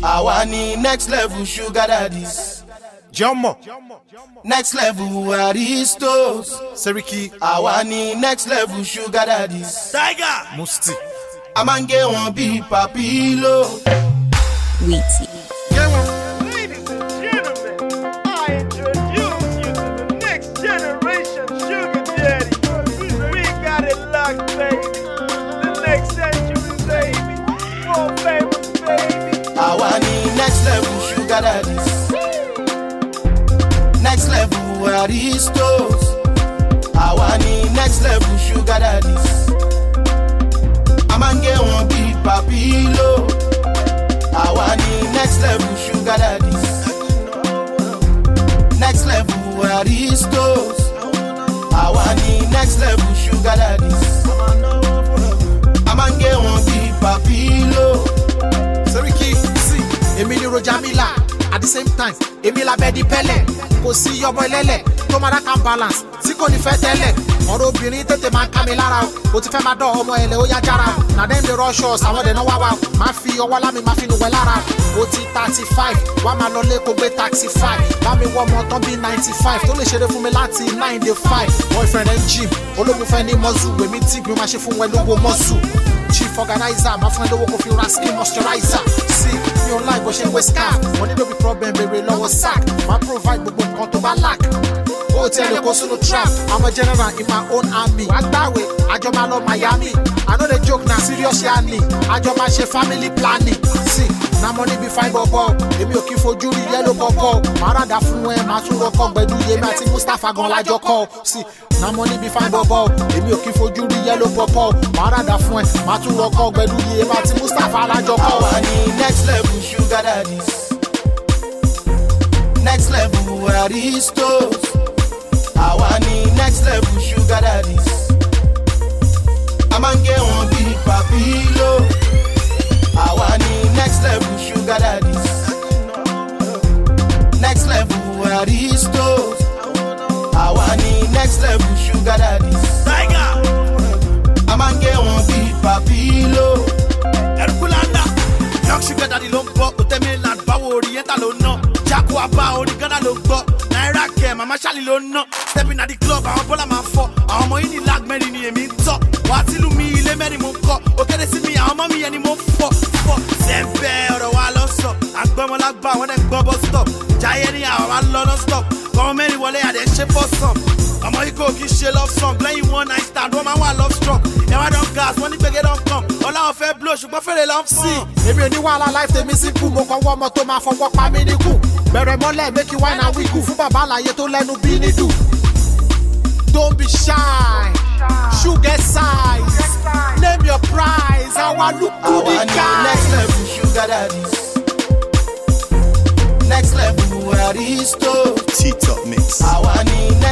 àwa ni next level sugar daddies. Jọmọ. Next level Aristos. Seriki. àwa ni next level sugar daddies. Tiger. Musti. a máa ń gé wọn bíi papilo. Wheaty. Ladies and gentlemen, I introduce you to the next generation sugar daddy. We got it locked, baby. The next century, baby. More famous, baby. àwa ni next level sugar daddies. Next level Aristos. àwa ni next level sugar daddies. a máa ń gé wọn bíi papilo. àwa ni next level sugar daddies. Next level Aristos. àwa ni next level sugar daddies. a máa ń gé wọn bíi papilo. Seriki. See, Emily Rojamila. At the same time, Emila Bedi Pele. Kò sí ọmọ ẹlẹ́lẹ̀ tó máa dákan balance tí kò ní fẹ́ tẹ́lẹ̀. Ọ̀rọ̀ obìnrin tètè máa ń ká mi lára o. Mo ti fẹ́ máa dán ọmọ ẹ̀lẹ́ ó yá jára o. Na dem dey rush us, àwọn dẹ̀ náà wá wa o. Máa fi ọwọ́ lámi máa fi nù wẹ̀ lára o. Mo ti 35, wá máa lọ lé kó gbé taxi 5. Bá mi wọ ọmọ tán bí 95 tó lè ṣeré fún mi láti 9 day 5. Boyfriend ẹ̀ ń gym, olólùfẹ́ ní mọ́sù. Èmi tí mi máa ṣe fún wọn lówó mọ́sù. Chief organizer, máa fún ẹ lówó kó fi ra skin moisturizer. See, mi ò láì bó ṣe wé scarf. Money no be problem, bèrè lọ́wọ́ sack. Máa provide gbogbo nǹkan tó bá lack. Ó tẹ̀lé kó sínú trap. I'm a general in my own army. Wá gbàwé, àjọ máa lọ Miami. I no dey joke na serious yanni. Àjọ máa ṣe family planning. See, na money be fine bọ̀bọ̀. Èmi ò kí fojú rí yẹ́lò kọ̀ọ̀kọ̀. Màá ràdà fún ẹ, màá tún rọkọ̀ gbẹ̀dú yèmí àti Mustapha gan lájọ kọ́. See, na money be fine bọ̀bọ̀. Èmi ò kí fojú rí yẹ́lò kọ̀ọ̀kọ̀. Màá ràdà fún ẹ, màá tún rọkọ̀ gbẹ̀dú yèmí àti Mustapha lájọ kọ́. àwa ni next level sugar daddies. Next level Aristos. àwa ni next level sugar daddies. a máa ń gé wọn bíi papilo. àwa ni next level sugar daddies. Next level Aristos. àwa ni next level sugar daddies. Tiger. a máa ń gé wọn bíi papilo. Herculanda. Young sugar daddy ló ń bọ̀. Òtẹ́mílán báwo Oriental ló ná. Jaco Abba orí Ghana ló gbọ́. Naira kẹ̀ Mama Charlie ló ná. Stepping at the club àwọn bọ́lá máa fọ́. Àwọn ọmọ yìí ní lag mẹ́rin ni èmi ń tọ́. Wà á ti lù mí ilé mẹ́rin mo ń kọ́. Òkèdè sí mi àwọn ọmọ mi yẹn ni mo ń fọ́. Sẹ́ńpẹ́ ọ̀rọ̀ wa lọ sọ. Àgbọ̀mọlágbà àwọn ẹ̀ ń gbọ́ bus stop. Jayé ní àwọn wa lọ non stop. Kọ́mọ mẹ́rin wọlé àdé ṣe for some. Ọmọ yìí kò kí ṣe love song. Lẹ́yìn one night stand wọ́n máa wà love strong. Ẹ̀wá don gas wọ́n ní gbẹ̀gẹ́ don come. Ọláwọ̀ fẹ́ blow ṣùgbọ́n fèrè lọ ń fún. Èmi ò ní wàhálà life tèmi simple. Mo kàn wọ́ ọmọ tó máa fọwọ́ pa mí níkù. Bẹ̀rẹ̀ mọ́lẹ̀ make you wine and wiggle. Fún bàbá àlàyé tó lẹ́nu bí nídù. Don't be shy. Sugar size. Name your price. Àwa look good àwa the ni guy. next level sugar daddies. Next level Aristos. T-Top mix. àwa ni next